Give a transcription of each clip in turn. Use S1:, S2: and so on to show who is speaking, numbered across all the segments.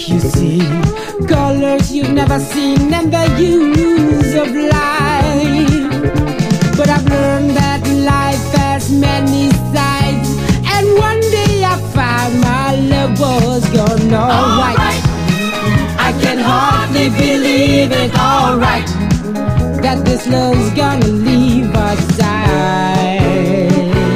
S1: you see colors you've never seen and the use of life. But I've learned that life has many sides, and one day I found my love was gone. Alright, I can hardly believe it. Alright, that this love's gonna leave our side.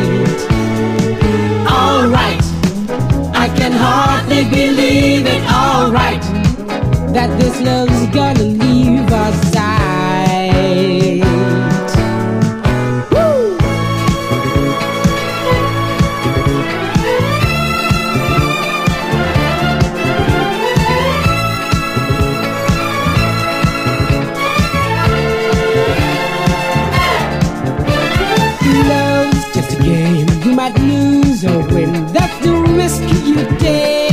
S1: Alright, I can hardly believe it. Alright, that this love's gonna leave our side. Woo! Love's just a game. You might lose or win. That's the risk you take.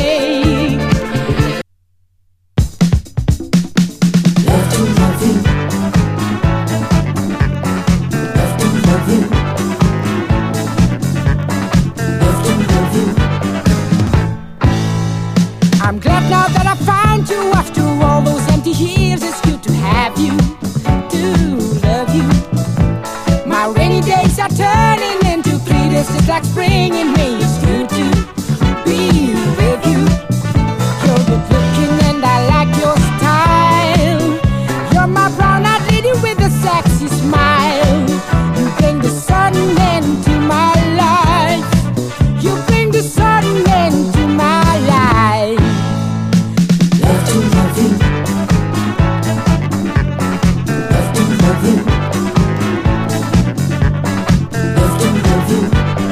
S2: Love to love you. Love to love you. Love to love you.
S1: I'm glad now that I found you. After all those empty years, it's good to have you, to love you. My rainy days are turning into clear days, just like spring in May. It's good to be with you. You're good looking and I like your style. You're my brown-eyed lady with a sexy smile. You bring the sun into my life. You bring the sun into my life.
S2: Love to love you. Love to love you. Love to love you.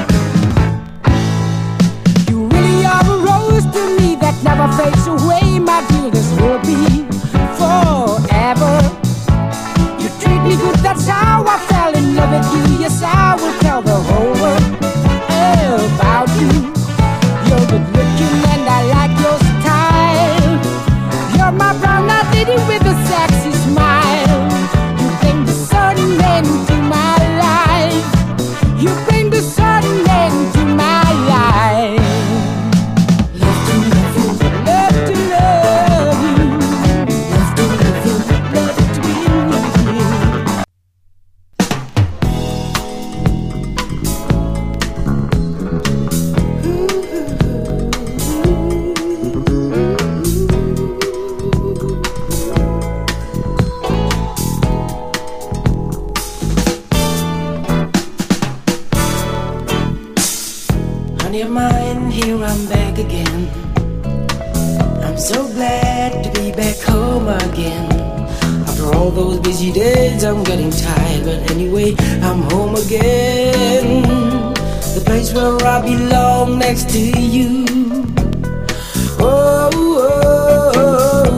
S1: You really are a rose to me that never fades away, my dear. This will be forever. You treat me good, that's how I fell in love with you. Yes, I will tell the whole world about you. You're good looking and I like your style. You're my brown-eyed lady with a sexy smile. You bring the sun into my life. You bring the sun into my life.
S2: Love to love you.
S1: Love to love you.
S2: Love to love you.
S1: Love to be with you.
S2: Honey of mine, here I'm back again. I'm so glad to be back home again. After all those busy days, I'm getting tired, but anyway, I'm home again. The place where I belong next to you. Oh, oh, oh.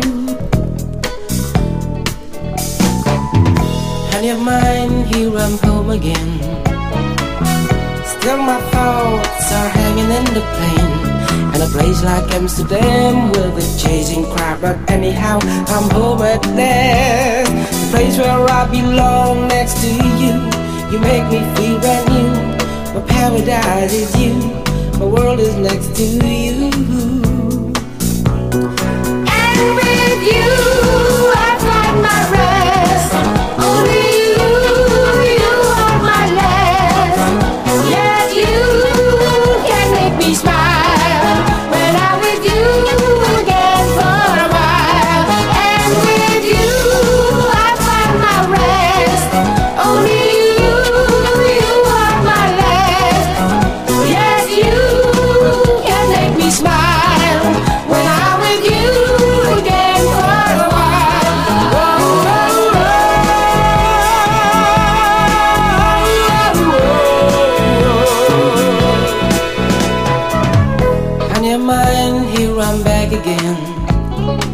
S2: Honey of mine, here I'm home again. Still my thoughts are hanging in the plane. And a place like Amsterdam with a chasing crowd. But anyhow, I'm home at last. The place where I belong next to you. You make me feel brand new. My paradise is you. My world is next to you.
S3: And with you, I find my rest. Only you, you are my last. Yes, you can make me smile when I'm with you again for a while. And with you, I find my rest. Only you, you are my last. Yes, you can make me smile when I'm with you again for a while.
S2: Honey of mine, here I'm back again.